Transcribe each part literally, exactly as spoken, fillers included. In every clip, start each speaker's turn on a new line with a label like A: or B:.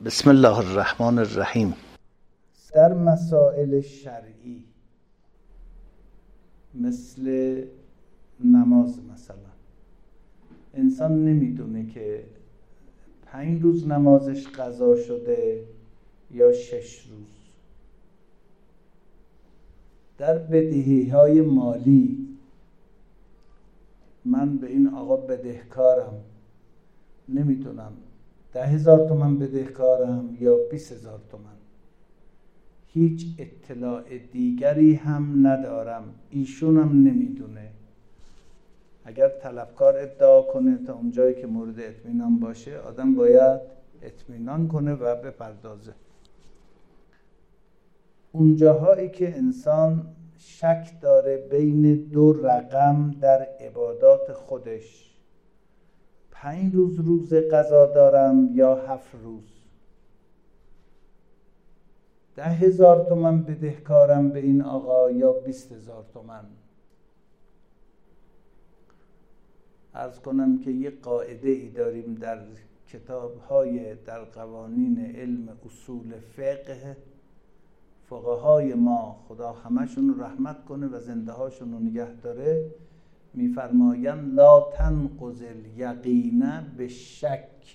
A: بسم الله الرحمن الرحیم. در مسائل شرعی مثل نماز مثلا انسان نمیدونه که پنج روز نمازش قضا شده یا شش روز. در بدهی‌های مالی من به این آقا بدهکارم، نمیدونم ده هزار تومن بدهکارم یا بیست هزار تومن، هیچ اطلاع دیگری هم ندارم، ایشونم نمیدونه. اگر طلبکار ادعا کنه تا اونجایی که مورد اطمینان باشه آدم باید اطمینان کنه و بپردازه. اونجاهایی که انسان شک داره بین دو رقم در عبادات خودش، پنج روز روز قضا دارم یا هفت روز، ده هزار تومن بدهکارم به این آقا یا بیست هزار تومن. عرض کنم که یه قاعده ای داریم در کتاب‌های در قوانین علم اصول فقه، فقهای ما خدا همشون رو رحمت کنه و زنده هاشون رو نگه داره، میفرمایند لا تنقض الیقین بالشک،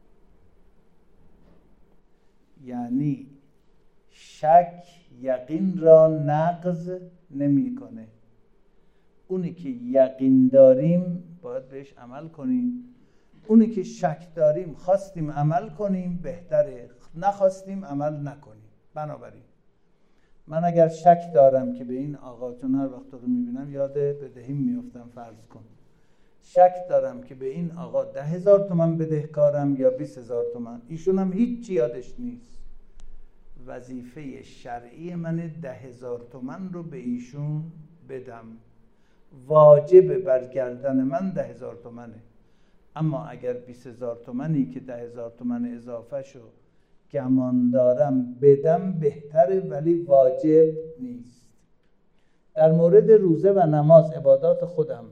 A: یعنی شک یقین را نقض نمیکنه. اونی که یقین داریم باید بهش عمل کنیم، اونی که شک داریم خواستیم عمل کنیم بهتره، نخواستیم عمل نکنیم. بنابراین من اگر شک دارم که به این آقا، چون هر وقت رو میبینم یاد بدهیم میفتم، فرض کن شک دارم که به این آقا ده هزار تومن بدهکارم یا بیست هزار تومن، ایشون هم هیچ چی یادش نیست، وظیفه شرعی من ده هزار تومن رو به ایشون بدم، واجب برگردن من ده هزار تومنه. اما اگر بیست هزار تومنی که ده هزار تومن اضافه شو گمان دارم بدم بهتره، ولی واجب نیست. در مورد روزه و نماز عبادات خودم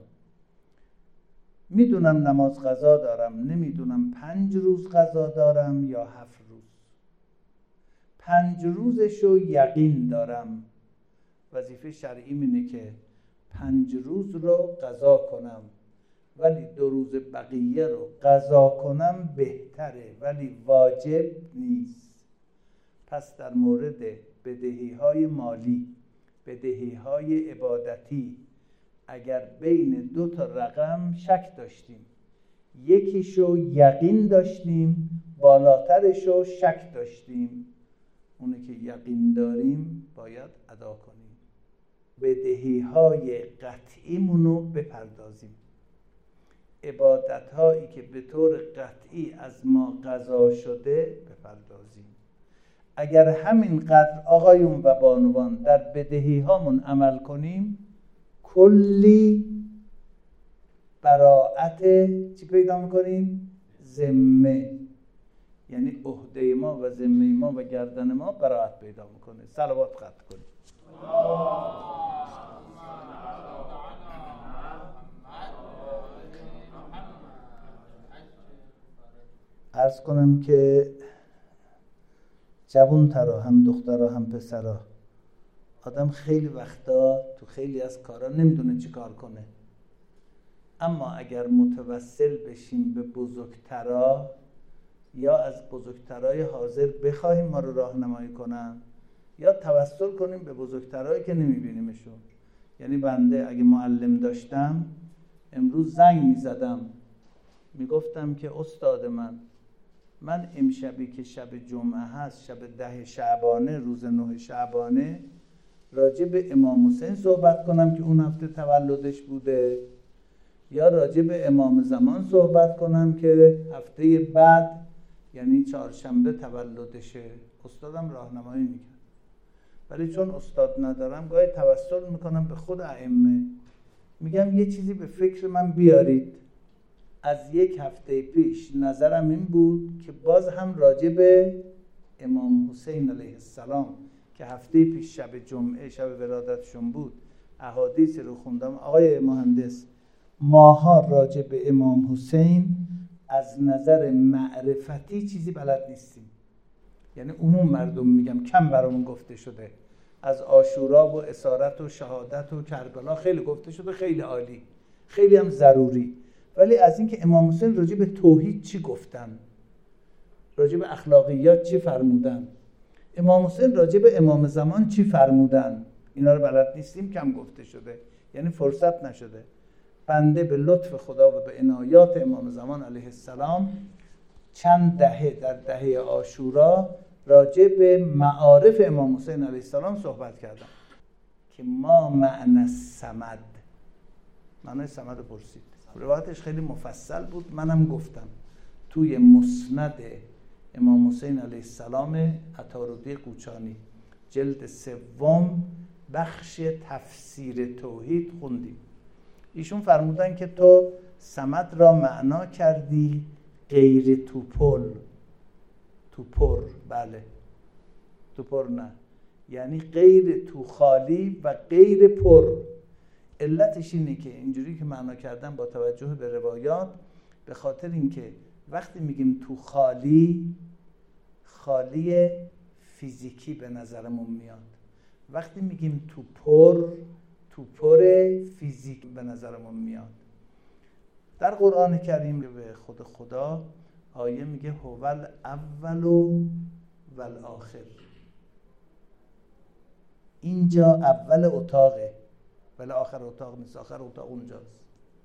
A: میدونم نماز قضا دارم، نمیدونم پنج روز قضا دارم یا هفت روز. پنج روزشو یقین دارم، وظیفه شرعی اینه که پنج روز رو قضا کنم، ولی دو روز بقیه رو قضا کنم بهتره، ولی واجب نیست. پس در مورد بدهی‌های مالی، بدهی‌های عبادتی، اگر بین دو تا رقم شک داشتیم، یکیشو یقین داشتیم، بالاترشو شک داشتیم، اونه که یقین داریم باید ادا کنیم، بدهی‌های قطعیمونو بپردازیم. عبادت هایی که به طور قطعی از ما قضا شده بپردازیم. اگر همینقدر آقایون و بانوان در بدهی هامون عمل کنیم، کلی براءت چی پیدا میکنیم؟ ذمه، یعنی عهده ما و ذمه ما و گردن ما براءت پیدا میکنه. صلوات ختم کنیم. عرض کنم که جوان ترا، هم دخترها هم پسرها، آدم خیلی وقتا تو خیلی از کارا نمیدونه چی کار کنه، اما اگر متوسل بشیم به بزرگترا یا از بزرگترای حاضر بخواهیم ما رو راهنمایی کنن، یا توسل کنیم به بزرگترایی که نمیبینیمشون. یعنی بنده اگه معلم داشتم امروز زنگ میزدم میگفتم که استاد من من امشبی که شب جمعه هست، شب ده شعبانه، روز نه شعبانه، راجع به امام حسین صحبت کنم که اون هفته تولدش بوده، یا راجع به امام زمان صحبت کنم که هفته بعد یعنی چهارشنبه تولدشه. استادم راهنمایی میکنه، ولی چون استاد ندارم گاهی توسل میکنم به خود ائمه، میگم یه چیزی به فکر من بیارید. از یک هفته پیش نظرم این بود که باز هم راجع به امام حسین علیه السلام که هفته پیش شب جمعه شب ولادتشون بود احادیث رو خوندم. آقای مهندس، ماها راجع به امام حسین از نظر معرفتی چیزی بلد نیستیم. یعنی عموم مردم میگم، کم برامون گفته شده. از عاشورا و اسارت و شهادت و کربلا خیلی گفته شده، خیلی عالی، خیلی هم ضروری. ولی از اینکه امام حسین راجع به توحید چی گفتن، راجع به اخلاقیات چی فرمودن، امام حسین راجع به امام زمان چی فرمودن، اینا رو بلد نیستیم، کم گفته شده، یعنی فرصت نشده. بنده به لطف خدا و به عنایات امام زمان علیه السلام چند دهه در دهه عاشورا راجع به معارف امام حسین علیه السلام صحبت کردم که ما معنی صمد، معنی صمد پرسید. روایتش خیلی مفصل بود، منم گفتم توی مسند امام حسین علیه السلام عطاردی قوچانی جلد سوم بخش تفسیر توحید خوندیم. ایشون فرمودن که تو صمد را معنا کردی غیر توپل. توپر، بله، توپر نه، یعنی غیر تو خالی و غیر پر. علتش اینه که اینجوری که معنا کردن با توجه به روایات، به خاطر اینکه وقتی میگیم تو خالی، خالی فیزیکی به نظرمون میاد. وقتی میگیم تو پر، تو پر فیزیک به نظرمون میاد. در قرآن کریم به خود خدا آیه میگه هوال اول و الاخر. اینجا اول اتاقه ولی آخر اتاق نیست، آخر اتاق اونجاست.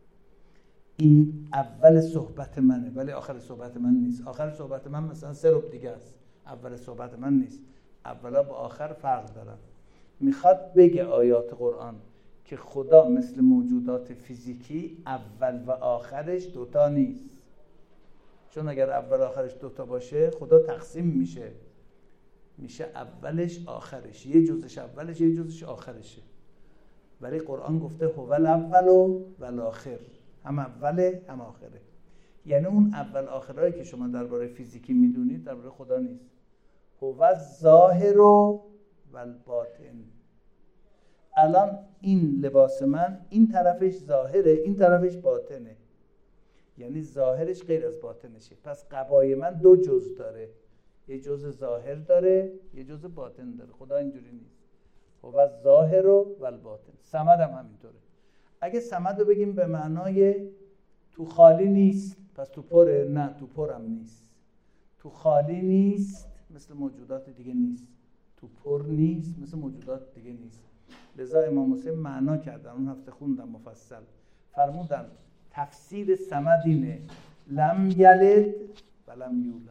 A: این اول صحبت منه ولی آخر صحبت من نیست. آخر صحبت من مثلا سه ربع دیگه است، اول صحبت من نیست. اولا با آخر فرق دارن. میخواد بگه آیات قرآن که خدا مثل موجودات فیزیکی اول و آخرش دوتا نیست. چون اگر اول آخرش دوتا باشه خدا تقسیم میشه، میشه اولش آخرش، یه جزش اولش یه جزش آخرشه. ولی قرآن گفته هوال اول و الاخر، هم اوله هم آخره. یعنی اون اول آخرهایی که شما درباره فیزیکی میدونید درباره خدا نیست. هو الظاهر و الباطن. الان این لباس من این طرفش ظاهره، این طرفش باطنه، یعنی ظاهرش غیر از باطنشه. پس قبای من دو جز داره، یه جز ظاهر داره یه جز باطن داره. خدا اینجوری نیست. هو الظاهر و الباطن. صمد هم همینطوره. اگه صمد رو بگیم به معنای تو خالی نیست، پس تو پره؟ نه، تو پرم نیست. تو خالی نیست مثل موجودات دیگه نیست، تو پر نیست مثل موجودات دیگه نیست. لذا امام حسین معنا کردن، اون هفته خوندم مفصل، فرمودن تفسیر صمد اینه لم یلد و لم یولد.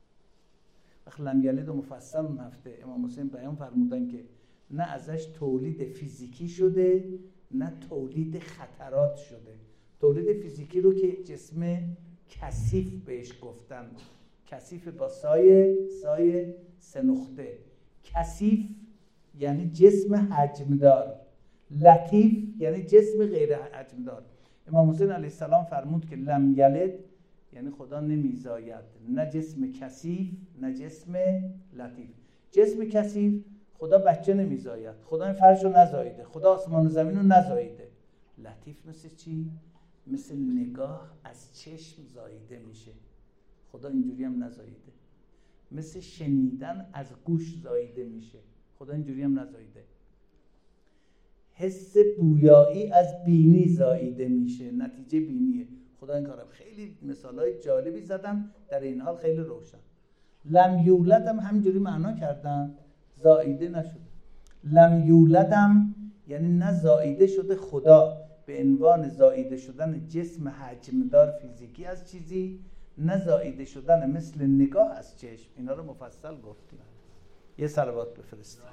A: وقت لم یلد و مفصل اون هفته امام حسین بیان فرمودن که نه ازش تولید فیزیکی شده نه تولید خطرات شده. تولید فیزیکی رو که جسم کثیف بهش گفتن، کثیف با سایه سایه سه نقطه. کثیف یعنی جسم حجمدار، لطیف یعنی جسم غیر حجمدار. امام حسین علیه السلام فرمود که لم یلد یعنی خدا نمیزاید، نه جسم کثیف نه جسم لطیف. جسم کثیف خدا بچه نمیزاید، خدا این فرش رو نزاییده، خدا آسمان و زمین رو نزاییده. لطیف مثل چی؟ مثل نگاه از چشم زاییده میشه، خدا اینجوری هم نزاییده. مثل شنیدن از گوش زاییده میشه، خدا اینجوری هم نزاییده. حس بویایی از بینی زاییده میشه، نتیجه بینیه. خدا این کارم. خیلی مثالای جالبی زدم، در این حال خیلی روشن. لم یولد هم همینجوری معنا کردن، زاییده نشده. لم یولد هم یعنی نه زاییده شده خدا به عنوان زاییده شدن جسم حجمدار فیزیکی از چیزی، نه زاییده شدن مثل نگاه از چشم. اینا رو مفصل گفتیم. یه صلوات بفرستید.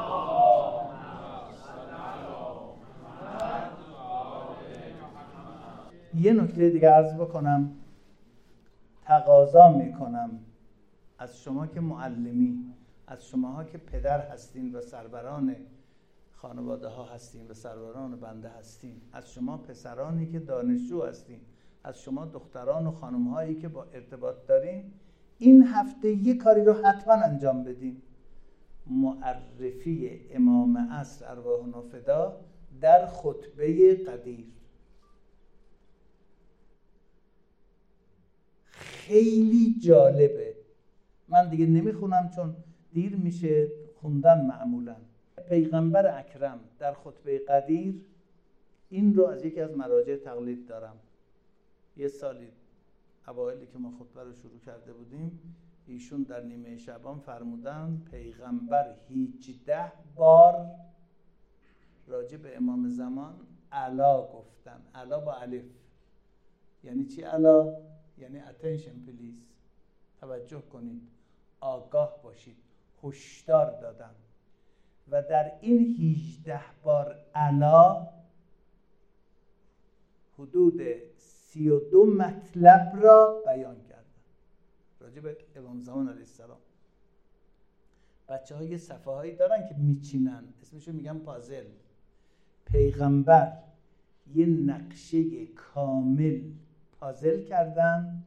A: یه نکته دیگه عرض بکنم. تقاضا میکنم از شما که معلمی، از شماها که پدر هستین و سروران خانواده ها هستین و سروران بنده هستین، از شما پسرانی که دانشجو هستین، از شما دختران و خانم هایی که با ارتباط دارین، این هفته یه کاری رو حتما انجام بدین. معرفی امام عصر ارواحنا فدا در خطبه قدیر. خیلی جالبه، من دیگه نمیخونم چون دیر میشه خوندن معمولا. پیغمبر اکرم در خطبه قدیر این رو از یکی از مراجع تقلید دارم. یه سالی اوایلی که ما خطبه رو شروع کرده بودیم، ایشون در نیمه شعبان فرمودن پیغمبر هجده بار راجع به امام زمان علا گفتن. علا با الف. یعنی چی علا؟ یعنی attention please، توجه کنید، آگاه باشید، هشدار دادن. و در این هجده بار علا حدود سی و دو مطلب را بیان کردن راجع به امام زمان علیه السلام. بچه ها یه صفحه هایی دارن که میچینن، اسمشو میگن پازل. پیغمبر یه نقشه کامل پازل کردن،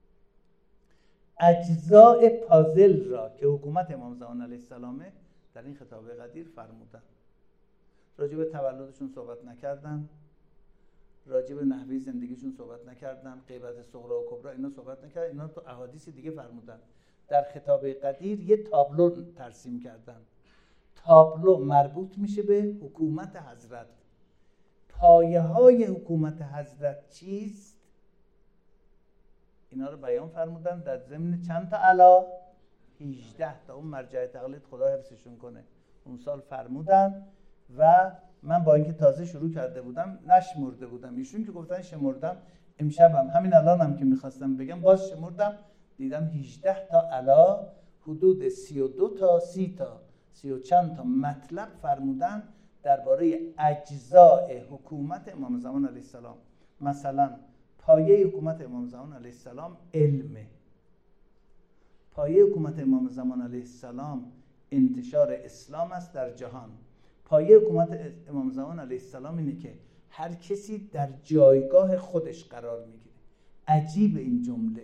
A: اجزاء پازل را که حکومت امام زمان علیه السلامه در این خطابه قدیر فرمودن. راجع به تولدشون صحبت نکردن، راجع به نحوه زندگیشون صحبت نکردن، غیبت صغری و کبری اینا صحبت نکردن. اینا تو احادیث دیگه فرمودن. در خطابه قدیر یه تابلو ترسیم کردن. تابلو مربوط میشه به حکومت حضرت. پایه های حکومت حضرت چیست؟ اینا رو بیان فرمودن در ضمن چند تا علا؟ هجده تا. اون مرجع تقلید خدا حفظشون کنه اون سال فرمودن و من با اینکه تازه شروع کرده بودم نشمرده بودم. ایشون که گفتن شمردم، امشبم همین الانم هم که میخواستم بگم باز شمردم، دیدم هجده تا علا حدود سی و دو تا سی تا سی و چند تا مطلب فرمودن درباره اجزاء حکومت امام زمان علیه السلام. مثلا پایه حکومت امام زمان علیه السلام علمه. پایه حکومت امام زمان علیه السلام انتشار اسلام است در جهان. پایه حکومت امام زمان علیه السلام اینه که هر کسی در جایگاه خودش قرار میگیره. عجیب این جمله،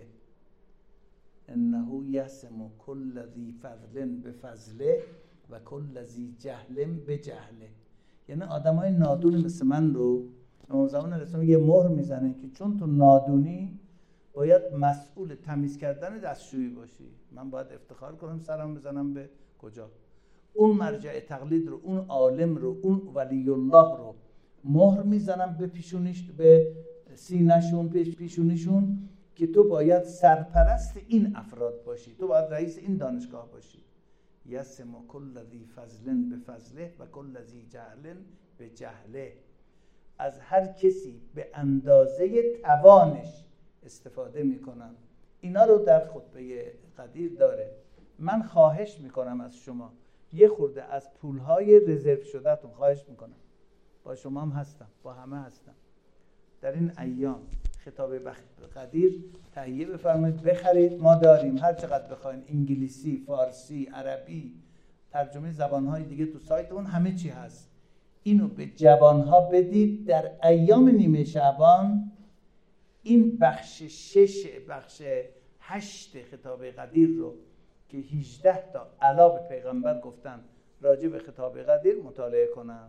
A: انه یسم کل ذی فضل بفضله و کل ذی جهل بجهله. یعنی آدمای نادون مثل من رو امام زمان علیه السلام یه مهر میزنه که چون تو نادونی باید مسئول تمیز کردن دستشویی باشی. من باید افتخار کنم سرم بزنم به کجا؟ اون مرجع تقلید رو، اون عالم رو، اون ولی الله رو مهر میزنم به پیشونیش، به سینه‌شون، به پیشونیشون که تو باید سرپرست این افراد باشی، تو باید رئیس این دانشگاه باشی. یسم کل ذی فضل بفضله و کل ذی جهل بجهله. از هر کسی به اندازه توانش استفاده میکنم. اینا رو در خطبه قدیر داره. من خواهش میکنم از شما یه خورده از پولهای رزرو شدهتون خواهش میکنم. با شما هم هستم، با همه هستم. در این ایام خطابه قدیر تهیه بفرمایید، بخرید. ما داریم هر چقدر بخواین، انگلیسی، فارسی، عربی، ترجمه زبانهای دیگه تو سایتمون همه چی هست. اینو به جوانها بدید. در ایام نیمه شعبان این بخش شش بخش هشت خطابه قدیر رو که هجده تا علا به پیغمبر گفتن راجع به خطابه قدیر مطالعه کنن.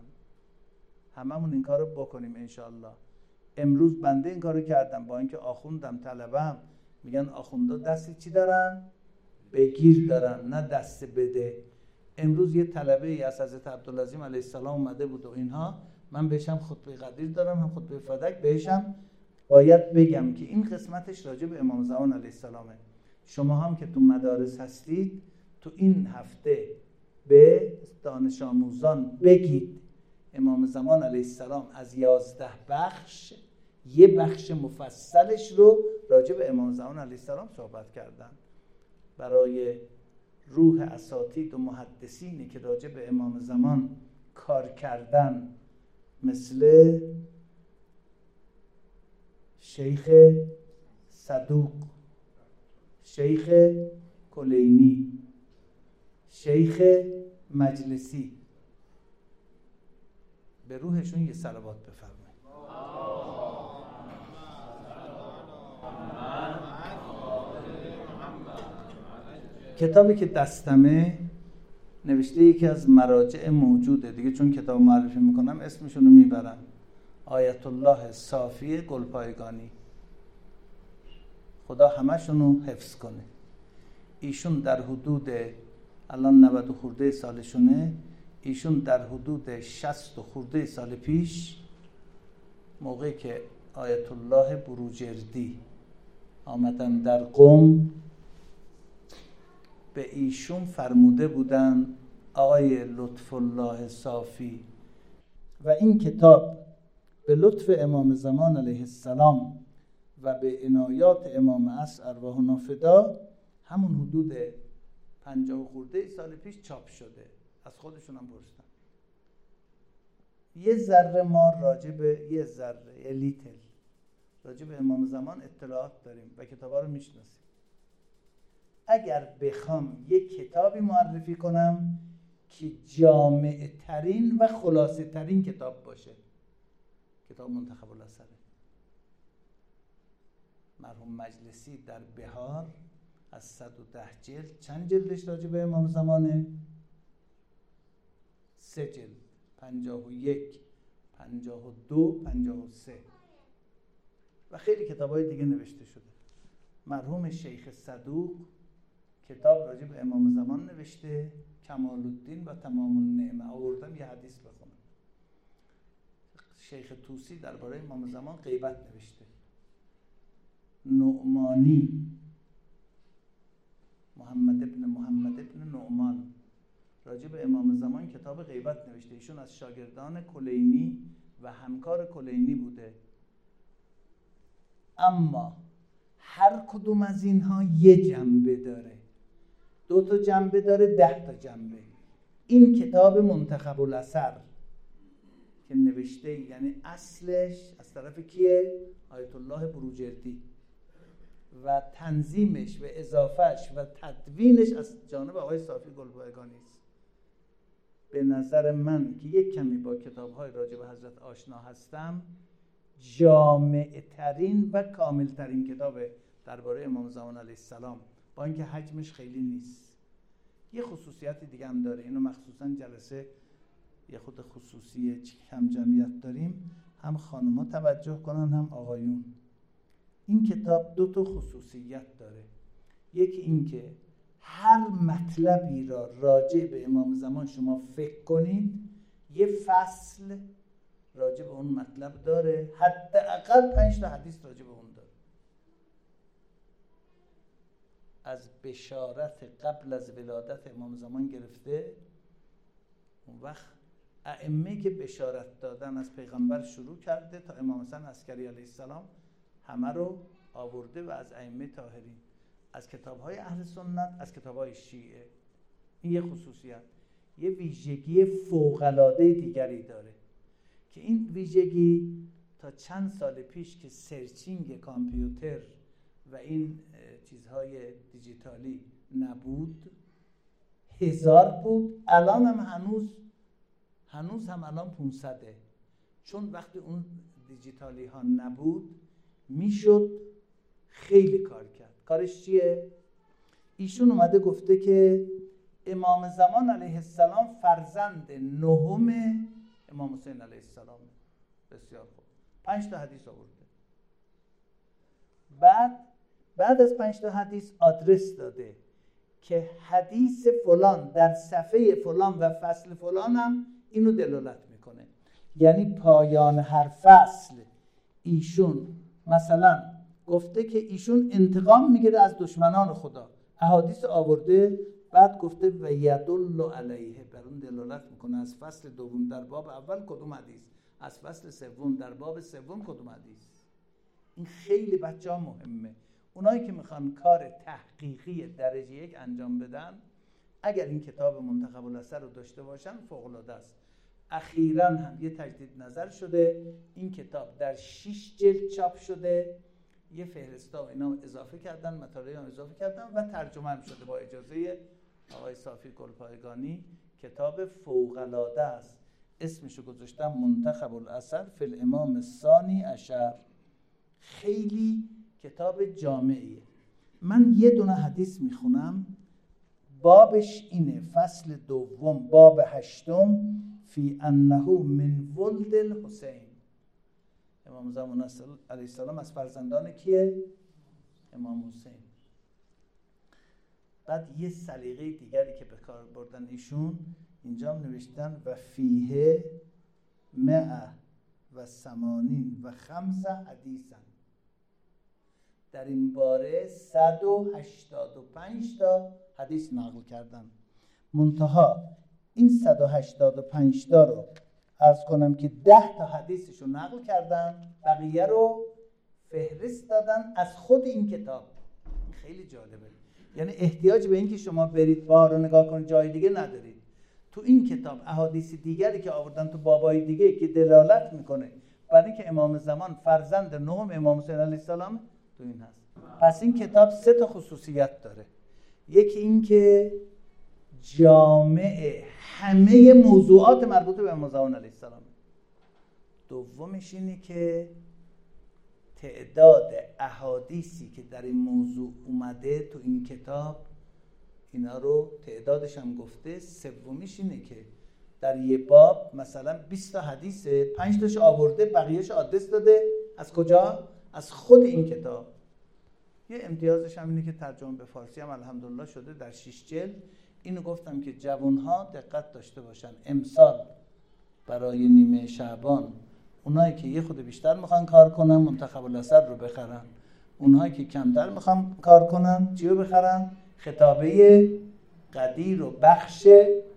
A: هممون این کارو بکنیم انشالله. امروز بنده این کارو کردم، با اینکه آخوندم طلبم میگن آخوندا دست چی دارن؟ بگیر دارن، نه دست بده. امروز یه طلبه ای از حضرت عبدالعظیم علیه السلام اومده بود و اینها، من بهشم خطبه قدیر دارم هم خطبه فدک، بهشم باید بگم که این قسمتش راجع به امام زمان علیه السلامه. شما هم که تو مدارس هستید تو این هفته به دانش آموزان بگید امام زمان علیه السلام از یازده بخش یه بخش مفصلش رو راجع به امام زمان علیه السلام صحبت کردن. برای روح اساتید و محدثینی که راجع به امام زمان کار کردن، مثل شیخ صدوق، شیخ کلینی، شیخ مجلسی، به روحشون یه صلوات بفرمایید. کتابی که دستمه نوشته یکی از مراجع موجوده دیگه، چون کتاب معرفی میکنم اسمشونو میبرم، آیت الله صافی گلپایگانی. خدا همشونو حفظ کنه. ایشون در حدود الان نود خورده سالشونه، ایشون در حدود شصت خورده سال پیش موقعی که آیت الله بروجردی آمدن در قم به ایشون فرموده بودن آقای لطف الله صافی و این کتاب به لطف امام زمان علیه السلام و به عنایات امام عصر ارواحنا فدا همون حدود پنجاه خورده سال پیش چاپ شده. از خودشون هم پرسیدم. یه ذره ما راجع به یه ذره یه لیتل راجع به امام زمان اطلاعات داریم و کتابا رو میشناسیم. اگر بخوام یه کتابی معرفی کنم که جامع ترین و خلاصه ترین کتاب باشه، کتاب منتخب الاثره. مرحوم مجلسی در بهار از صد و ده جلد، چند جلدش راجع به امام زمانه؟ سه جلد، پنجاه و یک، پنجاه و دو، پنجاه و سه و خیلی کتاب‌های دیگه نوشته شده. مرحوم شیخ صدوق کتاب راجع به امام زمان نوشته، کمال الدین و تمام النعمه. آوردم یه حدیث بخونم. شیخ طوسی درباره امام زمان غیبت نوشته. نعمانی، محمد ابن محمد ابن نعمان راجع به امام زمان کتاب غیبت نوشته. ایشون از شاگردان کلینی و همکار کلینی بوده. اما هر کدوم از اینها یه جنبه داره، دو تا جنبه داره، ده تا جنبه. این کتاب منتخب الاثر که نوشته، یعنی اصلش از طرف کیه؟ آیت الله بروجردی و تنظیمش و اضافهش و تدوینش از جانب آقای صافی گلپایگانی است. به نظر من که یک کمی با کتاب‌های راجع به حضرت آشنا هستم، جامع ترین و کامل ترین کتاب درباره امام زمان علیه السلام، با اینکه حجمش خیلی نیست. یه خصوصیت دیگه هم داره، اینو مخصوصا جلسه یه خود خصوصی کم جمعیت داریم، هم خانم‌ها توجه کنن هم آقایون. این کتاب دو تا خصوصیت داره. یکی این که هر مطلبی را راجع به امام زمان شما فکر کنید، یه فصل راجع به اون مطلب داره، حداقل پنج تا حدیث راجع به اون داره. از بشارت قبل از ولادت امام زمان گرفته، اون وقت ائمه که بشارت دادن از پیغمبر شروع کرده تا امام حسن عسکری علیه السلام، همه رو آورده و از ائمه طاهرین، از کتاب‌های اهل سنت، از کتاب‌های شیعه. این یه خصوصیت. یه ویژگی فوق‌العاده دیگری داره که این ویژگی تا چند سال پیش که سرچینگ کامپیوتر و این چیزهای دیجیتالی نبود، هزار بود، الان هم هنوز هنوز هم الان پونصده. چون وقتی اون دیجیتالی ها نبود میشد خیلی کار کرد. کارش چیه؟ ایشون اومده گفته که امام زمان علیه السلام فرزند نهم امام حسین علیه السلام. بسیار خوب. پنج تا حدیث آورده. بعد بعد از پنج تا حدیث آدرس داده که حدیث فلان در صفحه فلان و فصل فلان هم اینو دلالت میکنه. یعنی پایان هر فصل ایشون مثلا گفته که ایشون انتقام میگیره از دشمنان خدا، احادیث آورده، بعد گفته و یدل علیه، بر اون دلالت میکنه از فصل دوم در باب اول کدوم حدیث، از فصل سوم در باب سوم کدوم حدیث. این خیلی بچه‌ها مهمه. اونایی که میخوان کار تحقیقی درجه یک انجام بدن، اگر این کتاب منتخب الاثر رو داشته باشن فوق‌العاده است. اخیراً هم یه تجدید نظر شده، این کتاب در شش جلد چاپ شده، یه فهرستا و اینا اضافه کردن، مطالعه هم اضافه کردن و ترجمه هم شده با اجازه آقای صافی گلپایگانی. کتاب فوق‌العاده است. اسمشو گذاشتم منتخب الاثر فی الامام الثانی عشر. خیلی کتاب جامعیه. من یه دونه حدیث میخونم، بابش اینه، فصل دوم باب هشتم، فی انه من ولد الحسین. امام زمان علیه السلام از فرزندان کیه؟ امام حسین. بعد یه سلیقه دیگری که به کار بردن ایشون اینجا هم نوشتن و فیه مئه و ثمانین و خمسه حدیثن، در این باره صد و هشتاد و پنج تا حدیث نقل کردن. منتها این صد و هشتاد و پنج تا رو عرض کنم که ده تا حدیثش رو نقل کردن، بقیه رو فهرست دادن از خود این کتاب. خیلی جالبه، یعنی احتیاج به این که شما برید بار رو نگاه کنید جای دیگه ندارید. تو این کتاب احادیث دیگری که آوردن تو بابای دیگه که دلالت میکنه برای اینکه امام زمان فرزند نهم امام حسین علیه السلام تو این هست. پس این کتاب سه تا خصوصیت داره. یکی این که جامع همه موضوعات مربوط به امام زمان علیه السلام. دومش اینه که تعداد احادیثی که در این موضوع اومده تو این کتاب اینا رو تعدادش هم گفته. سومیش اینه که در یه باب مثلا بیست تا حدیثه، پنج تاش آورده بقیه‌اش آدرس داده از کجا؟ از خود این کتاب. یه امتیازش هم اینه که ترجمه به فارسی هم الحمدلله شده در شش جلد. اینو گفتم که جوانها دقت داشته باشن. امسال برای نیمه شعبان اونایی که یه خود بیشتر میخوان کار کنن منتخب الاسد رو بخرن، اونایی که کمتر میخوان کار کنن چی رو بخرن؟ خطابه قدیر و بخش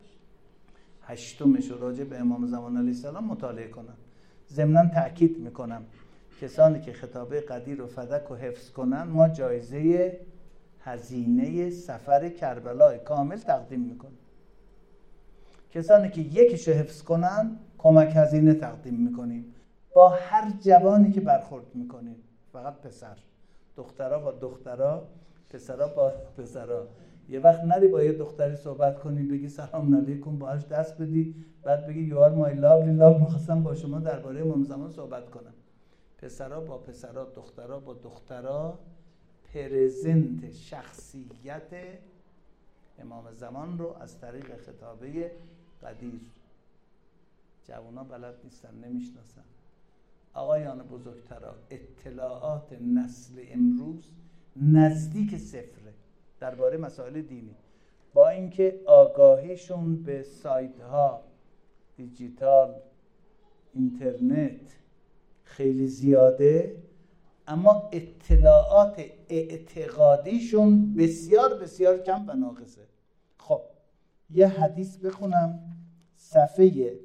A: هشتمش رو راجع به امام زمان علیه السلام مطالعه کنن. ضمناً تأکید میکنم کسانی که خطابه قدیر و فدک رو حفظ کنن ما جایزه هزینه سفر کربلای کامل تقدیم میکنیم. کسانی که یکیشو حفظ کنن کمک هزینه تقدیم میکنیم. با هر جوانی که برخورد میکنیم، فقط پسر، دخترها با دخترها، پسرها با پسرها. یه وقت نری با یه دختری صحبت کنی بگی سلام علیکم باهاش دست بدی بعد بگی you are my lovely love میخواستم با شما درباره امام زمان صحبت کنم. پسرها با پسرها، دخترها با دخترها، پرزنت شخصیت امام زمان رو از طریق خطابه قدیر. جوانا بلد نیستن، نمیشناسن. آقایان بزرگترا، اطلاعات نسل امروز نزدیک صفره درباره مسائل دینی، با اینکه آگاهیشون به سایت ها، دیجیتال، اینترنت خیلی زیاده، اما اطلاعات اعتقادیشون بسیار بسیار کم و ناقصه. خب یه حدیث بخونم، صفحه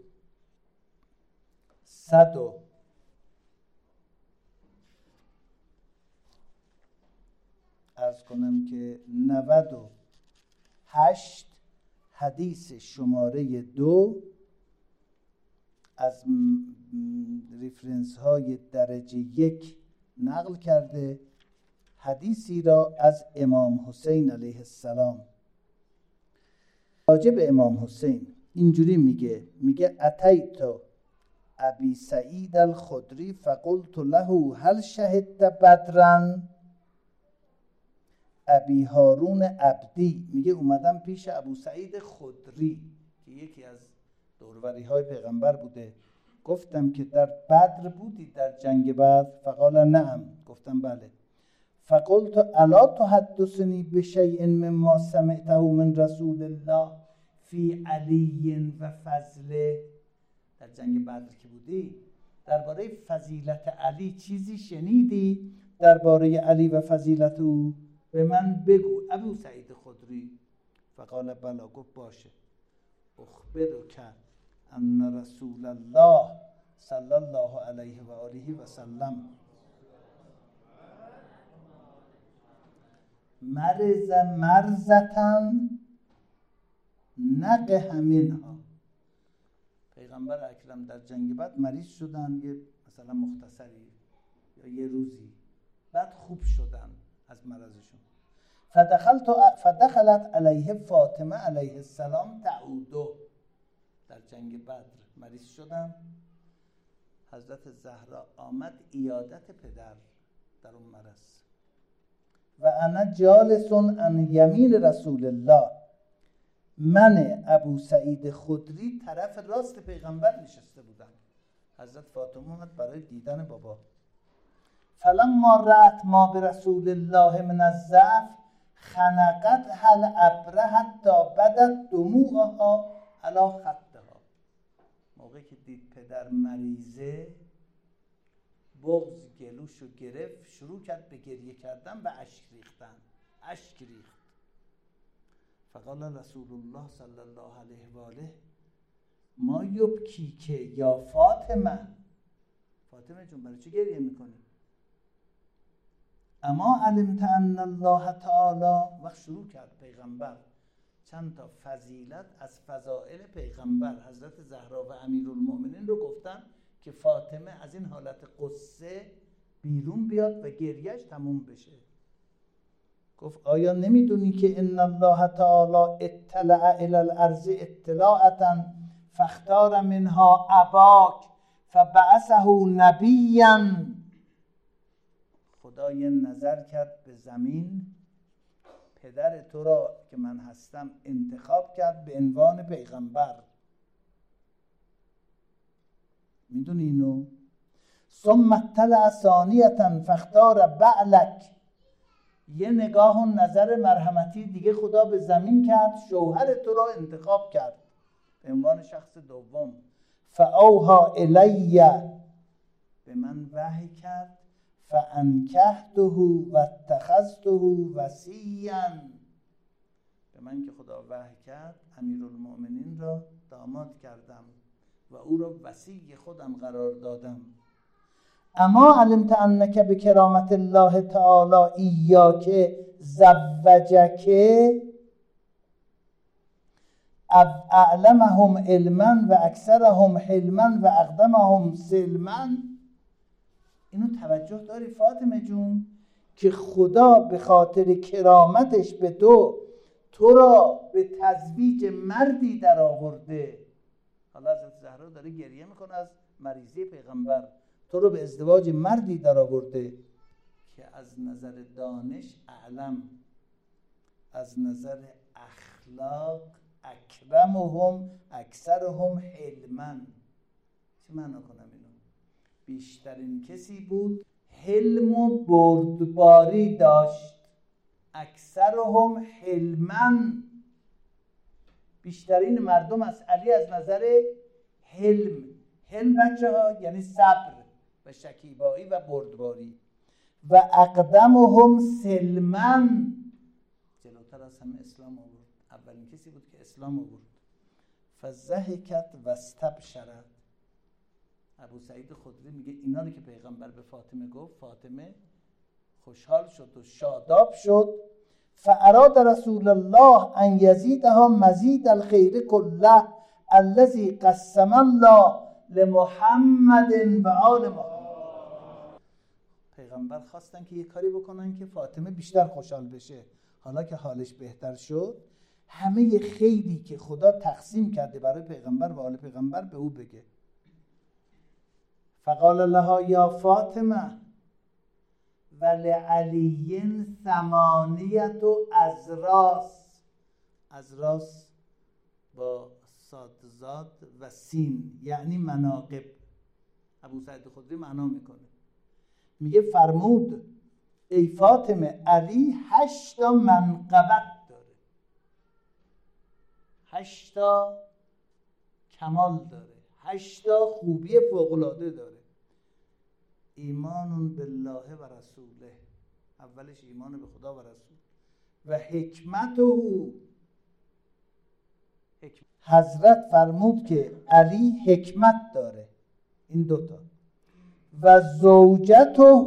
A: صد و عرض کنم که نود و هشت، حدیث شماره دو از ریفرنس های درجه یک نقل کرده. حدیثی را از امام حسین علیه السلام راجع به امام حسین اینجوری میگه، میگه اتیت ابی سعید الخدری فقلت له هل شهدت بدرا. ابی هارون عبدی میگه اومدم پیش ابو سعید خدری که یکی از دوروری های پیغمبر بوده، گفتم که در بدر بودی، در جنگ بدر؟ فقال نعم، گفتم بله. فقلت الا تحدثنی بشیء مما سمعته من رسول الله فی علی و فضله. در جنگ بدر که بودی درباره فضیلت علی چیزی شنیدی؟ درباره علی و فضیلت او به من بگو ابو سعید خدری. فقال بلا، گفت باشه. اخبرک ان رسول الله صلی الله علیه و آله و سلم مرض مرزتن نقه منها. پیغمبر اکرم در جنگ بعد مریض شدن، یه مثلا مختصری یا یه روزی، بعد خوب شدن از مرضشون. فدخلت فدخلت علیه فاطمه علیه السلام تعودو. در جنگ بدر مریض شدن، حضرت زهرا آمد عیادت پدر در اون مرض. و انا جالس عن یمین رسول الله، من ابو سعید خدری طرف راست پیغمبر نشسته بودم. حضرت فاطمه اومد برای دیدن بابا. فلما رأت ما برسول الله من الضعف خنقت هل ابره حتی بدت دموعها علی خدها. موقعی که دید پدر مریضه، بغض گلوشو گرفت، شروع کرد به گریه کردن و اشک ریختن. اشک ریخت. فقال رسول الله صلی الله علیه و آله ما یبکی که یا فاطمه، فاطمه جون برای چی گریه میکنی؟ اما علمت ان الله تعالی. وقت شروع کرد پیغمبر چند تا فضیلت از فضائل پیغمبر حضرت زهرا و امیرالمؤمنین رو گفتن که فاطمه از این حالت قصه بیرون بیاد و گریهش تموم بشه. گفت آیا نمیدونی که ان الله تعالی اطلع الی الارض اطلاعتا فاختار منها اباک فبعثه نبیا. خدا یه نظر کرد به زمین، پدر تو را که من هستم انتخاب کرد به عنوان پیغمبر. میدونی اینو؟ ثم اطلع ثانیه فاختار بعلک. یه نگاه و نظر مرحمتی دیگه خدا به زمین کرد، شوهر تو را انتخاب کرد به عنوان شخص دوم. فاوحی الی، به من وحی کرد، فانکحته و اتخذته وصیا. به من که خدا وحی کرد امیرالمؤمنین را داماد کردم و او را وصی خودم قرار دادم. اما علمت انک بکرامت الله تعالی ایاک زوجک اعلمهم علما و اکثرهم حلما و اقدمهم سلما. اینو توجه داری فاطمه جون که خدا به خاطر کرامتش به تو تو را به تزویج مردی در آورده. حالا حضرت زهرا داره گریه میکنه از مریضی پیغمبر. تو رو به ازدواج مردی در آورده که از نظر دانش اعلم، از نظر اخلاق اکرمهم اکثرهم حلما. چه معنی کنم اینو؟ بیشترین کسی بود حلم و بردباری داشت. اکثرهم حلما، بیشترین مردم از علی از نظر حلم. حلم بچه ها یعنی صبر و شکیبایی و بردباری. و اقدمهم سلما، جلوتر از همه اسلام آورد. اولین کسی بود که اسلام آورد. فضحکت و استبشرت. ابو سعید خدری میگه اینا رو که پیغمبر به فاطمه گفت، فاطمه خوشحال شد و شاداب شد. فاراد رسول الله ان یزیدها مزید الخیر کله الذی قسم الله لمحمد و آل محمد. پیغمبر خواستن که یه کاری بکنن که فاطمه بیشتر خوشحال بشه. حالا که حالش بهتر شد، همه خیری که خدا تقسیم کرده برای پیغمبر و آل پیغمبر به او بگه. فقال لها یا فاطمه ولعلی ثمانیت و ازراس. ازراس با صادزاد و سین یعنی مناقب. ابو سعید خدری معنا میکنه، میگه فرمود ای فاطمه علی هشتا منقبت داره، هشتا کمال داره، هشتا خوبی فوق‌العاده داره. ایمان بالله و رسوله، اولش ایمان به خدا و رسول، و حکمته. حکمت. حضرت فرمود که علی حکمت داره، این دوتا. و زوجته،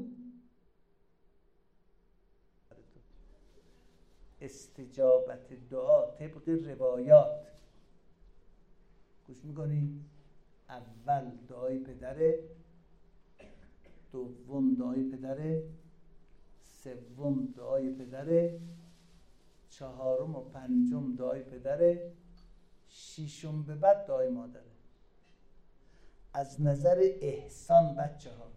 A: استجابت دعا طبق روایات. گوش میکنی؟ اول دعای پدره، دوم دعای پدره، سوم دعای پدره، چهارم و پنجم دعای پدره، ششم به بعد دعای مادره. از نظر احسان بچه ها،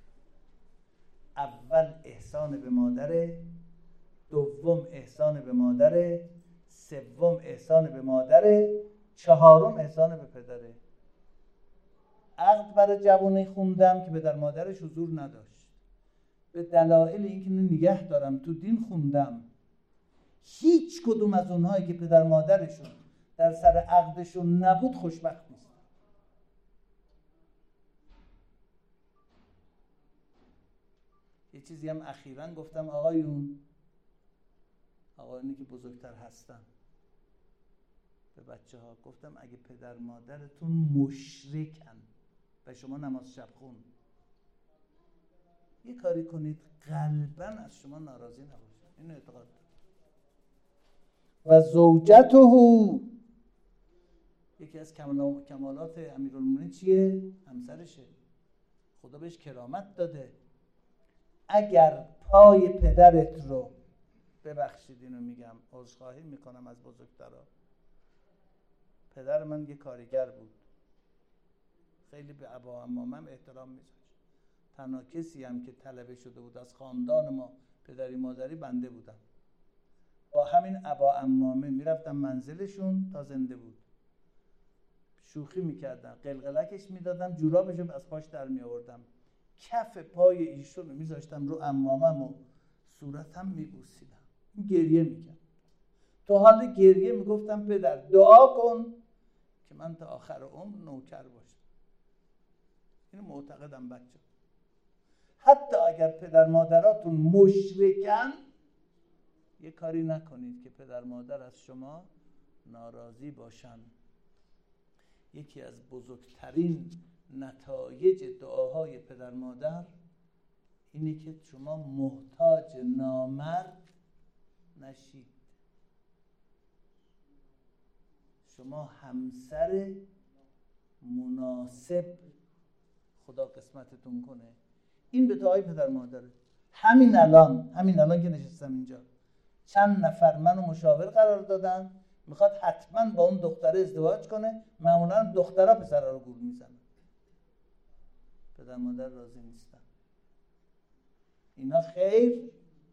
A: اول احسان به مادره، دوم احسان به مادره، سوم احسان به مادره، چهارم احسان به پدره. عقد برای جوانی خوندم که پدر مادرش حضور نداشت، به دلایل اینکه اینو نگه دارم تو دین خوندم هیچ کدوم از اونهایی که پدر مادرشون در سر عقدشون نبود خوشبخت نیست. یه چیزی هم اخیراً گفتم آقایون، آقایونی که بزرگتر هستن، به بچه ها گفتم اگه پدر مادرتون مشرکن و شما نماز شب خون، یه کاری کنید قلباً از شما ناراضی نباشه. این اعتقاد و زوجته، یکی از کمالات امیرالمومنین چیه؟ همسرشه. خدا بهش کرامت داده. اگر پای پدرت رو، ببخشید اینو میگم، عذرخواهی میکنم از بزرگترا، پدر من یه کارگر بود، خیلی به ابا عمامم احترام میذاشت. تنها کسی هم که طلبه شده بود از خاندان ما پدری مادری بنده بودم. با همین ابا عمامه میرفتم منزلشون تا زنده بود، شوخی میکردم، قلقلکش میدادم، جورابشو از پاش در میآوردم، کف پای ایشون رو میذاشتم رو عمامم و صورتم میبوسیدم، گریه میکرد. تو حال گریه میگفتم پدر دعا کن که من تا آخر عمر نوکر باشم. اینو معتقدم بچه. حتی اگر پدر مادراتون مشرکن، یه کاری نکنید که پدر مادر از شما ناراضی باشن. یکی از بزرگترین نتایج دعاهای پدر مادر اینه که شما محتاج نامرد نشید. شما همسر مناسب خدا قسمتتون کنه. این به دعای پدر مادره. همین الان همین الان که نشستم اینجا چند نفر منو مشاور قرار دادن، میخواد حتما با اون دختره ازدواج کنه. معمولا دخترها پسرها رو گول میزنن، پدر مادر راضی نیستن. اینا خیر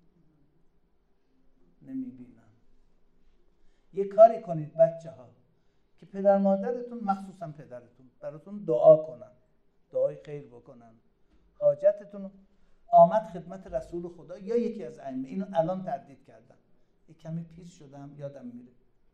A: نمیبینن. یه کاری کنید بچه ها که پدر مادرتون، مخصوصا پدرتون، براتون دعا کنن، دعای خیر بکنن، حاجتتون آمد خدمت رسول خدا یا یکی از ائمه. اینو الان تردید کردم، یک کمی پیر شدم یادم میره،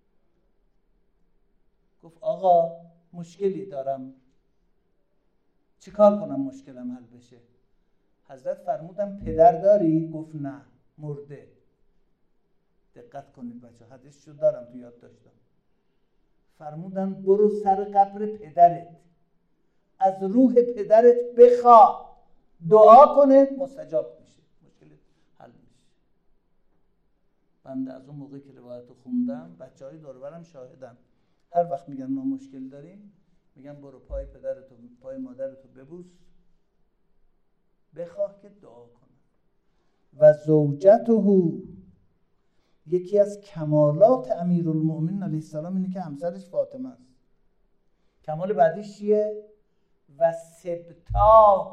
A: گفت آقا مشکلی دارم، چی کار کنم مشکلم حل بشه؟ حضرت فرمودن پدر داری؟ گفت نه، مرده. دقت کنید بچه، حدیث شو دارم تو یاد داشتم. فرمودن برو سر قبر پدرت، از روح پدرت بخوا، دعا کنه مستجاب میشه، مشکلت حل میشه. بنده از اون موقع که روایتو خوندم، بچهای دور و برم شاهدن، هر وقت میگن ما مشکل داریم، میگن برو پای پدرتو، پای مادرتو ببوس، بخواه که دعا کنه. و زوجته، یکی از کمالات امیرالمومنین علیه السلام اینه که همسرش فاطمه است. کمال بعدیش چیه؟ و سبتاه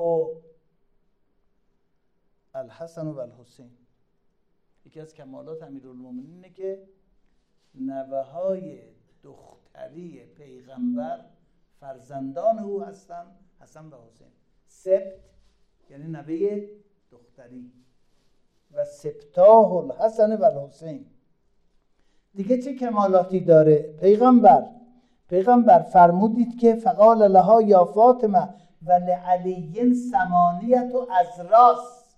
A: الحسن و الحسین. یکی از کمالات امیرالمومنین اینه که نوه‌های دختری پیغمبر فرزندان او هستن، حسن و حسین. سبت یعنی نوه دختری. و سبتاه الحسن و الحسین. دیگه چه کمالاتی داره پیغمبر؟ پیغمبر فرمودید که فقال لها یا فاطمه و لعلی ثمانیت و ازراس.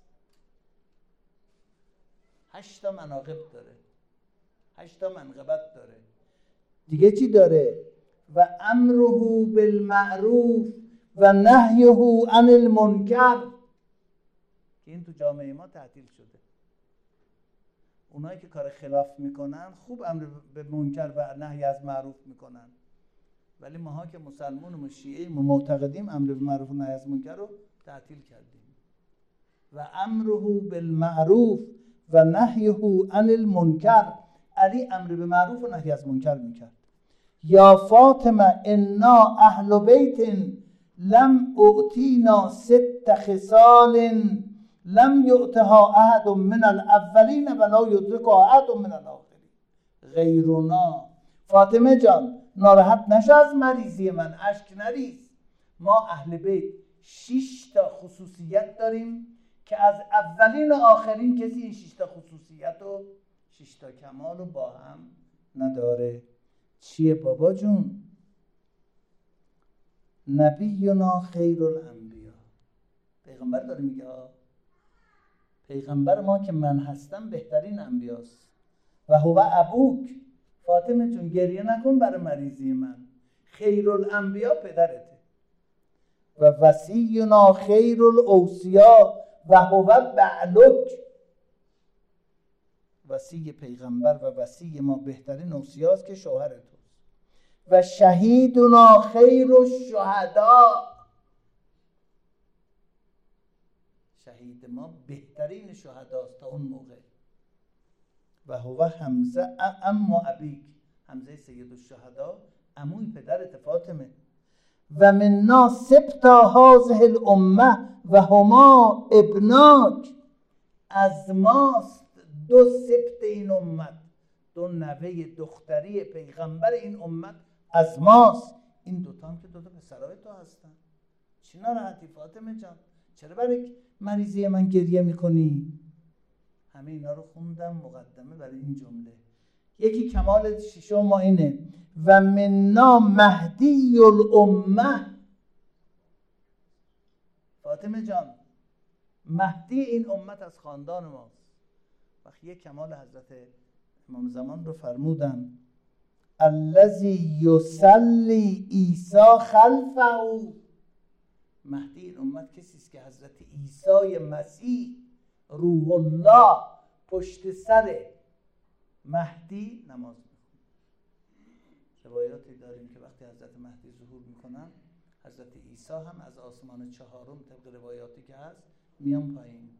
A: هشتا مناقب داره، هشتا منقبت داره. دیگه چی داره؟ و امره بالمعروف و نهیه عن المنکر، که این تو جامعه ما تعطیل شده. اونایی که کار خلاف میکنن خوب امر به منکر و نهی از معروف میکنن، ولی ماها که مسلمانیم و شیعه و معتقدیم امر به معروف و نهی از منکر رو تعطیل کردیم. و امره بالمعروف و نهیه عن المنکر. علی امر به معروف و نهی از منکر میکرد. یا فاطمه انا اهل بیت لم اعطینا ست خصال لم یعطها احد من الاولین ولا یدرکها احد من الاخرین غیرنا. فاطمه جان ناراحت نشو از مریضی من، اشک نریز. ما اهل بیت شش تا خصوصیت داریم که از اولین و آخرین کسی این شش تا خصوصیت رو شش تا کمال رو با هم نداره. چیه بابا جون؟ نبینا خیر الانبیا، پیغمبر داره میگه پیغمبر ما که من هستم بهترین انبیاست. و هو ابوک، فاطمه جون گریه نکن برای مریضی من، خیر الانبیا پدرته. و وصینا خیر الاوصیا و هو بعلک، وصی پیغمبر و وصی ما بهترین اوصیاست که شوهر توست. و شهیدنا خیر الشهدا، شهید ما بهترین شهداست تا اون موقع. و هو حمزه اما ابیک، حمزه سید الشهدا عموی پدرت فاطمه. و منا سبتا هذه الامه و هما ابناک، از ماست دو سبت این امت، دو نوه دختری پیغمبر این امت از ماست. این دوتا هم که دوتا پسرای تو هستن. چی ناراحتی فاطمه جان؟ چرا برای مریضی من گریه میکنی؟ همه اینا رو خوندم مقدمه برای این جمله. یکی کمال ششم ما اینه و منا مهدی الامه. فاطمه جان مهدی این امت از خاندان ماست. وقتی یک کمال حضرت امام زمان رو فرمودن الذی یصلی عیسی خلفه، مهدی این امت کسی است که حضرت عیسی مسیح روح الله پشت سر مهدی نماز میخونه. روایاتی داریم که وقتی حضرت مهدی ظهور میکنن حضرت عیسی هم از آسمان چهارم طبق روایاتی که هست میان پایین.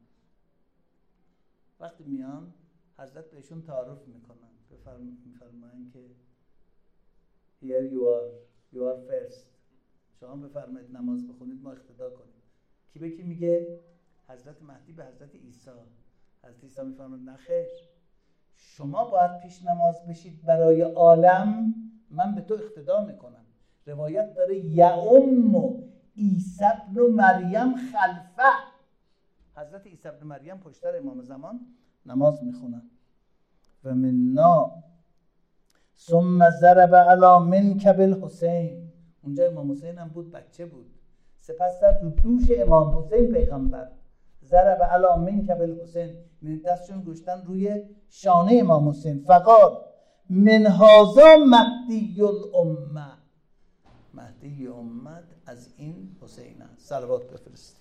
A: وقتی میان حضرت بهشون تعارف میکنن، میفرمایند که here you are you are first، شما بفرمایید نماز بخونید ما اقتدا کنیم. کی به کی میگه؟ حضرت مهدی به حضرت عیسی. حضرت عیسی میفرماید نه خیر، شما باید پیش نماز بشید برای عالم، من به تو اقتدا میکنم. روایت داره یعم عیسی ابن مریم خلفه، حضرت عیسی ابن مریم پشتر امام زمان نماز میخونن. و منا ثم ضرب علی منکب الحسین، اونجا امام حسین هم بود، بچه بود، سپس زد رو دوش امام حسین پیغمبر. ضرب علی منکب الحسین، دستشون گشتن روی شانه امام حسین. فقال من هذا مهدی الامه، مهدی امت از این حسین است. صلوات بفرست.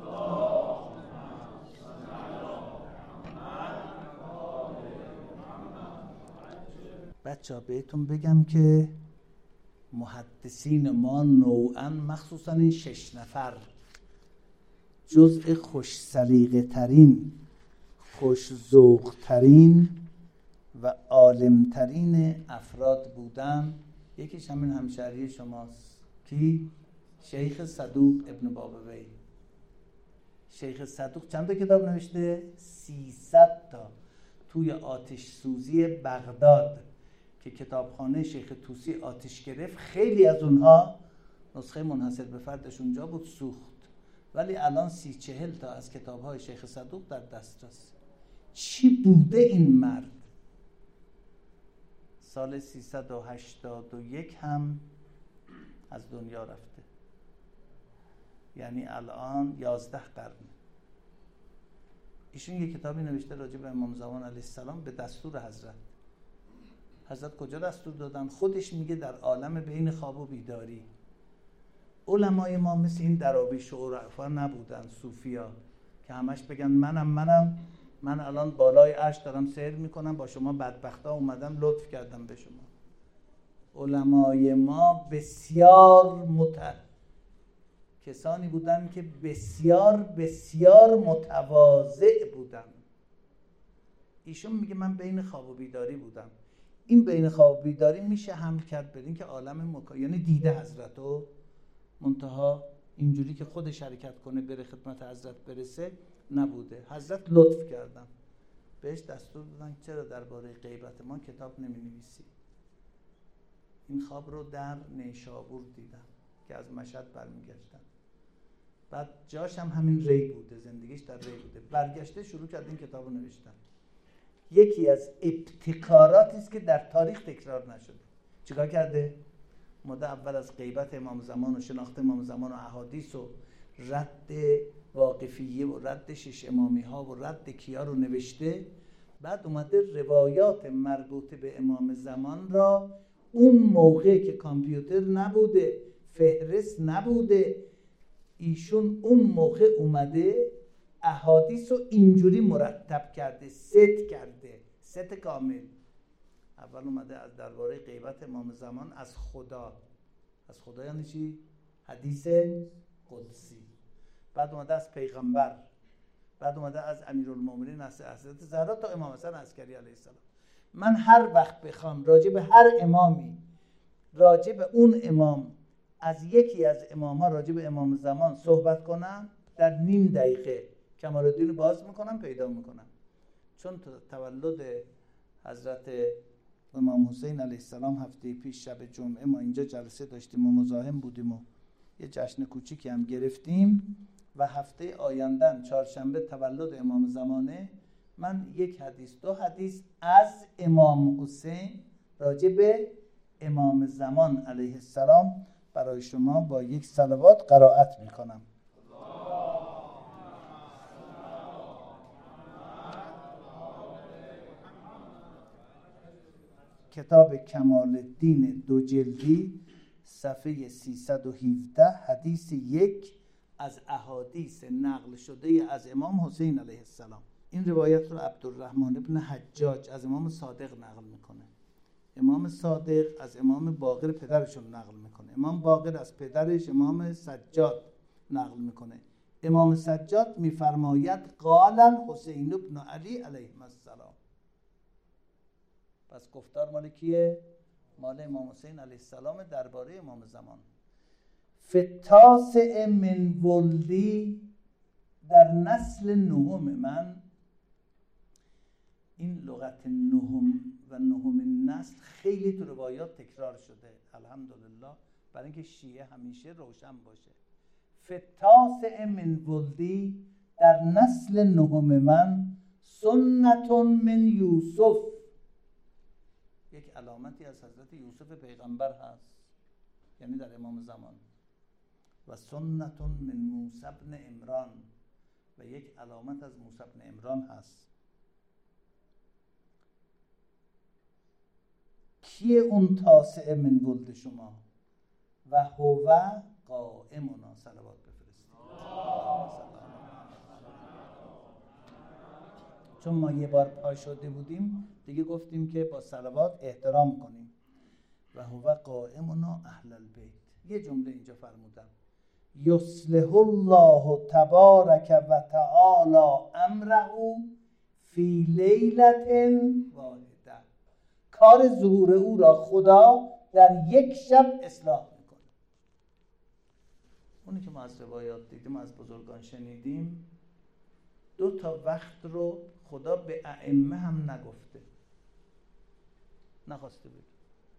A: بچه ها بهتون بگم که محدثین ما نوعا مخصوصا این شش نفر جزء خوش سلیقه ترین، خوش ذوق ترین و عالم ترین افراد بودن. یکیش همین همشهری شماست کی؟ شیخ صدوق ابن بابوی. شیخ صدوق چند تا کتاب نوشته؟ سیصد تا. توی آتش سوزی بغداد که کتابخانه شیخ طوسی آتش گرفت، خیلی از اونها نسخه منحصر به فردش اونجا بود، سوخت. ولی الان سی چهل تا از کتاب‌های شیخ صدوق در دسترس. چی بوده این مرد؟ سال سیصد و هشتاد و یک هم از دنیا رفته، یعنی الان یازده قرن. ایشون یک کتابی نوشته راجع به امام زمان علیه السلام به دستور حضرت. حضرت کجا دستور دادن؟ خودش میگه در عالم بین خواب و بیداری. علمای ما مثل این دراویش و عرفا نبودن، صوفیا که همش بگن منم منم من الان بالای عرش دارم سیر میکنم، با شما بدبختا اومدم لطف کردم به شما. علمای ما بسیار مت کسانی بودن که بسیار بسیار متواضع بودن. ایشون میگه من بین خواب و بیداری بودم. این بین خواب و بیداری میشه هم کرد بدین که عالم مکا... یعنی دیده حضرتو، منتها اینجوری که خودش حرکت کنه بره خدمت حضرت برسه نبوده. حضرت لطف کردن بهش، دستور دادن چرا درباره غیبت ما کتاب نمی نویسی. این خواب رو در نیشابور دیدم که از مشهد برمیگشتن، بعد جاش هم همین ری بوده، زندگیش در ری بوده، برگشته شروع کرد این کتاب رو نوشتن. یکی از ابتکاراتی است که در تاریخ تکرار نشده. چیکار کرده؟ ماده اول از غیبت امام زمان و شناخت امام زمان و احادیث و رد واقفیه و رد شش امامی ها و رد کیا رو نوشته. بعد اومده روایات مربوط به امام زمان را اون موقع که کامپیوتر نبوده، فهرست نبوده، ایشون اون موقع اومده احادیث رو اینجوری مرتب کرده، ست کرده، ست کامل. اول اومده از درباره غیبت امام زمان از خدا. از خدا یعنی چی؟ حدیث قدسی. بعد اومده از پیغمبر. بعد اومده از امیرالمومنین از حضرت زهرا تا امام حسن عسکری علیه السلام. من هر وقت بخوام راجع به هر امامی، راجع به اون امام از یکی از امام ها راجع به امام زمان صحبت کنم، در نیم دقیقه کمال الدین رو باز میکنم پیدا میکنم. چون تولد حضرت امام حسین علیه السلام هفته پیش شب جمعه ما اینجا جلسه داشتیم و مزاحم بودیم و یه جشن کوچیکی هم گرفتیم و هفته آیندن چهارشنبه تولد امام زمانه. من یک حدیث دو حدیث از امام حسین راجع به امام زمان علیه السلام برای شما با یک صلوات قرائت میکنم. کتاب کمال الدین دو جلدی صفحه سیصد و هفده حدیث یک از احادیث نقل شده از امام حسین علیه السلام. این روایت رو عبدالرحمن ابن حجاج از امام صادق نقل میکنه. امام صادق از امام باقر پدرشون نقل میکنه. امام باقر از پدرش امام سجاد نقل میکنه. امام سجاد میفرماید قال حسین ابن علی علیه السلام. پس گفتار مال کیه؟ مال امام حسین علیه السلام درباره امام زمان. فتاسع من ولدی، در نسل نهم من. این لغت نهم و نهم نسل خیلی تو روایات تکرار شده الحمدلله، برای اینکه شیعه همیشه روشن باشه. فتاسع من ولدی، در نسل نهم من، سنت من یوسف، یک علامتی از حضرت یوسف پیغمبر هست، یعنی در امام زمان. و سنت من موسی بن عمران، و یک علامت از موسی بن عمران هست. کیه اون تاسع من ولد شما؟ و هو قائمنا. صلوات بفرستید. چون ما یه بار پا شده بودیم دیگه گفتیم که با صلوات احترام کنیم. و هو قائمنا اهل البیت. یه جمله اینجا فرمودم: یصلح الله تبارک و تعالی امره فی لیلة واحده. کار ظهور او را خدا در یک شب اصلاح میکنه. اونی که ما از روایات دیدیم، از بزرگان شنیدیم، دو تا وقت رو خدا به ائمه هم نگفته، نخواسته بگه.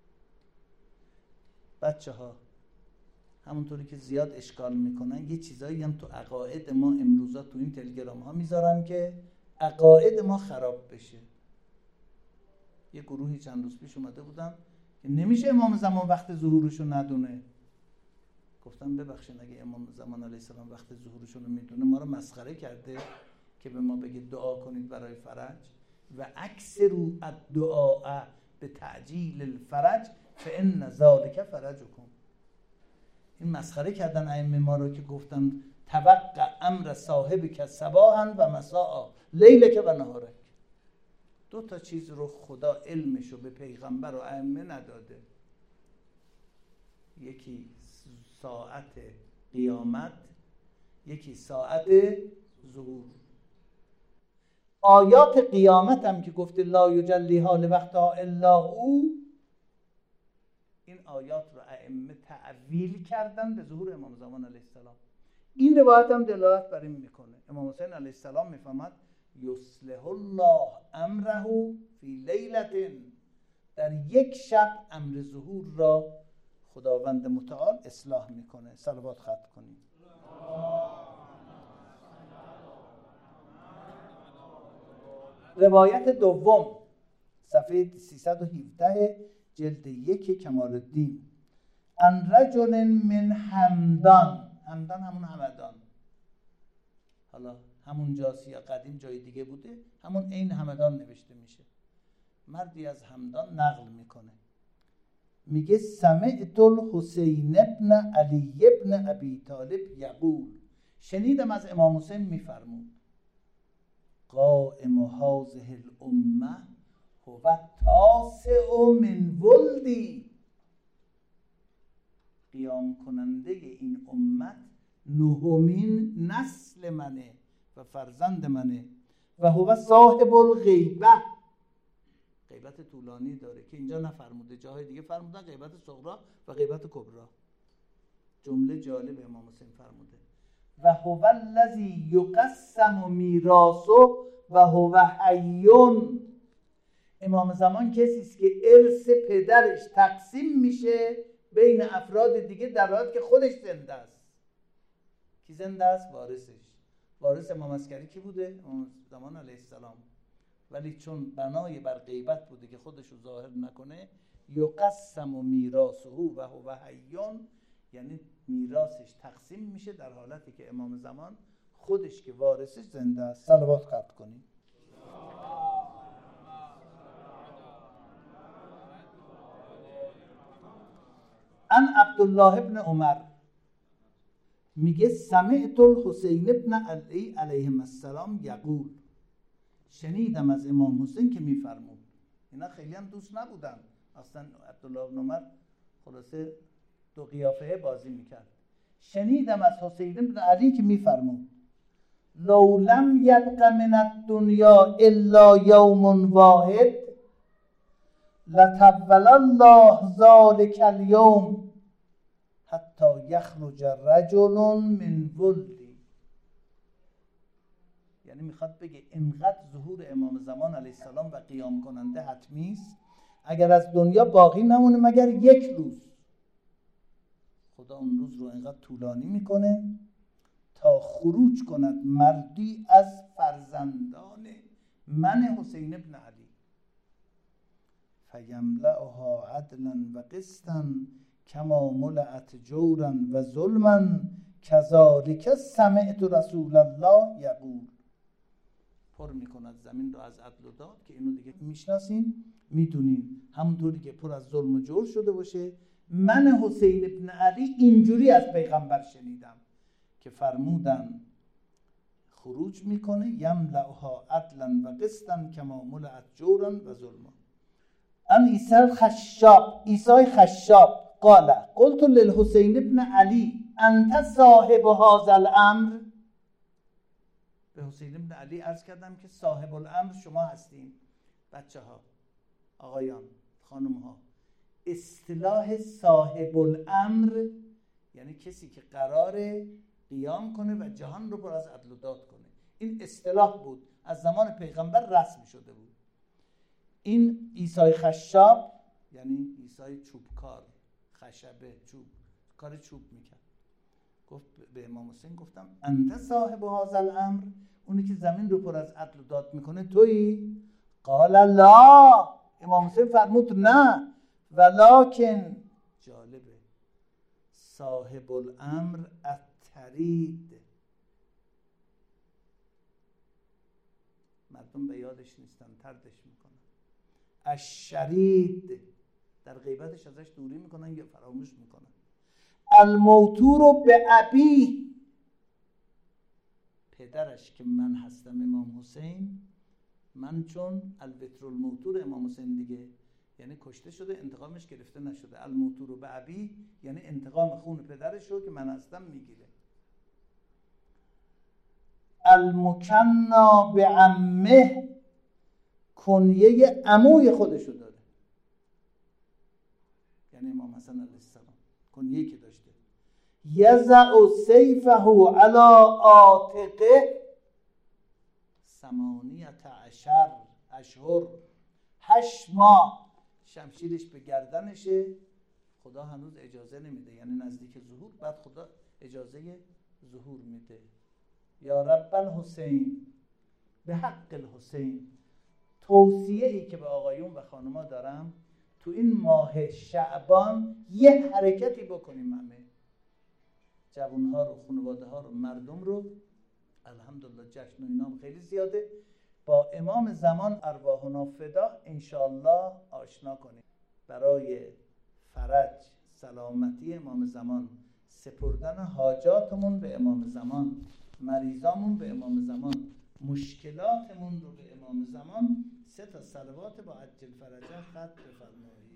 A: بچه ها همونطوری که زیاد اشکال میکنن، یه چیزایی هم تو عقاید ما امروزا تو این تلگرام ها میذارن که عقاید ما خراب بشه. یه گروهی چند روز پیش اومده بودم که نمیشه امام زمان وقت ظهورشو ندونه. گفتم ببخشید اگه امام زمان علیه السلام وقت ظهورشو رو میدونه، ما رو مسخره کرده که به ما بگه دعا کنید برای فرج. و اکثروا الدعاء به تعجیل الفرج فان ذلک فرجکم. این مسخره کردن ائمه ما رو که گفتن توقع امر صاحبک صباحا و مساء لیلک و نهارک. دو تا چیز رو خدا علمشو به پیغمبر و ائمه نداده. یکی ساعت قیامت، یکی ساعت ظهور. آیات قیامت هم که گفته لا یجلیها لوقتها الا او، این آیات رو ائمه تعویل کردن به ظهور امام زمان علیه السلام. این روایت هم دلالت بر این میکنه. امام حسین علیه السلام میفهمد یصلح الله امره فی لیلة، در یک شب امر ظهور را خداوند متعال اصلاح میکنه. صلوات ختم کنید. روایت دوم صفحه سیصد و هفده جلد یک کمال الدین. ان رجل من همدان، همدان همون همدان، حالا همون جاست یا قدیم جای دیگه بوده، همون این همدان نوشته میشه. مردی از همدان نقل میکنه، میگه سمعت الحسین ابن علی ابن ابی طالب یقول، شنیدم از امام حسین میفرمود قائم هذه الامه هو تاسع من ولدی، قیام کننده این امت نهمین نسل منه و فرزند منه. و هو صاحب الغیبه، غیبت طولانی داره که اینجا نفرموده، جاهای دیگه فرمودن غیبت صغرا و غیبت کبرا. جمله جالب امام حسین فرموده و هو الذی یقسم میراثه و هو حی. امام زمان کسی است که ارث پدرش تقسیم میشه بین افراد دیگه در حالی که خودش زنده است. کی زنده است؟ وارثش. وارث امام عسکری کی بوده؟ امام زمان علیه السلام. ولی چون بنای بر غیبت بوده که خودش رو ظاهر نکنه، یقسم میراثه و هو حی، یعنی میراثش تقسیم میشه در حالتی که امام زمان خودش که وارثش زنده است. صلوات خط کنیم. ان عبدالله ابن عمر میگه سمعت الحسین ابن علی علیه السلام یقول، شنیدم از امام حسین که میفرمود. اینا خیلی هم دوست نبودن اصلا. عبدالله ابن عمر خلاصه دو قیافه بازی میکرد. شنیدم از حسین ابن علی که میفرمود لو لم یبق من الدنیا الا یوم واحد لطول الله ذلک اليوم حتی یخرج رجل من ولدی. یعنی میخواد بگه اینقدر ظهور امام زمان علیه السلام و قیام کننده حتمی است، اگر از دنیا باقی نمونه مگر یک روز، خدا اون روز رو اینقدر طولانی میکنه تا خروج کند مردی از فرزندان من حسین ابن علی فیملأها عدلا و قسطا کما ملأت جورا و ظلما کذالک سمعت رسول الله یقول. پر میکند زمین رو از عدل و داد که اینو دیگه میشناسین میدونین، همونطوری که پر از ظلم و جور شده باشه. من حسین ابن علی اینجوری از پیغمبر شنیدم که فرمودن خروج میکنه یملأها عدلا و قسطا کما ملأت جورا و ظلما. ان عیسی خشاب، عیسی خشاب قال قلت للحسین ابن علی انت صاحب هذا الامر، به حسین ابن علی عرض کردم که صاحب الامر شما هستین. بچه ها، آقایان، خانم ها، اصطلاح صاحب الامر یعنی کسی که قراره قیام کنه و جهان رو پر از عدل و داد کنه. این اصطلاح بود، از زمان پیغمبر رسم شده بود. این عیسی خشاب یعنی عیسی چوبکار، خشبه، چوب، کار چوب میکرد. گفت به امام حسین، گفتم انت صاحب هذا الامر، اونی که زمین رو پر از عدل و داد میکنه تویی؟ قال لا، امام حسین فرمود نه، ولکن، جالبه، صاحب الامر الطرید، مردم به یادش نیستن، طردش میکنن. الشرید، در غیبتش ازش دوری میکنن یا فراموش میکنن. الموتور به ابی، پدرش که من هستم امام حسین، من چون الوتر الموتور امام حسین دیگه، یعنی کشته شده انتقامش گرفته نشده. الموتور به ابی یعنی انتقام خون پدرش رو که من هستم میگیره. المکنا به عمه، کنیه عموی خودشو داره، یعنی امام حسن علیه السلام کنیه که داشته. یزع سیفه علی عاتقه ثمانیت عشر اشهر، هشت ماه شمشیرش به گردنشه. خدا هنوز اجازه نمیده، یعنی نزدیک ظهور، بعد خدا اجازه ظهور میده. یا رب الحسین به حق الحسین توصیه‌ای که به آقایون و خانم‌ها دارم تو این ماه شعبان یه حرکتی بکنیم، همه جوان‌ها رو، خانواده‌ها رو، مردم رو، الحمدلله جشن و اینام خیلی زیاده، با امام زمان ارواحنا فدا انشاءالله آشنا کنیم، برای فرج سلامتی امام زمان، سپردن حاجاتمون به امام زمان، مریضامون به امام زمان، مشکلاتمون رو به امام زمان، سه تا صلوات با عجل فرجه ختم بفرمایید.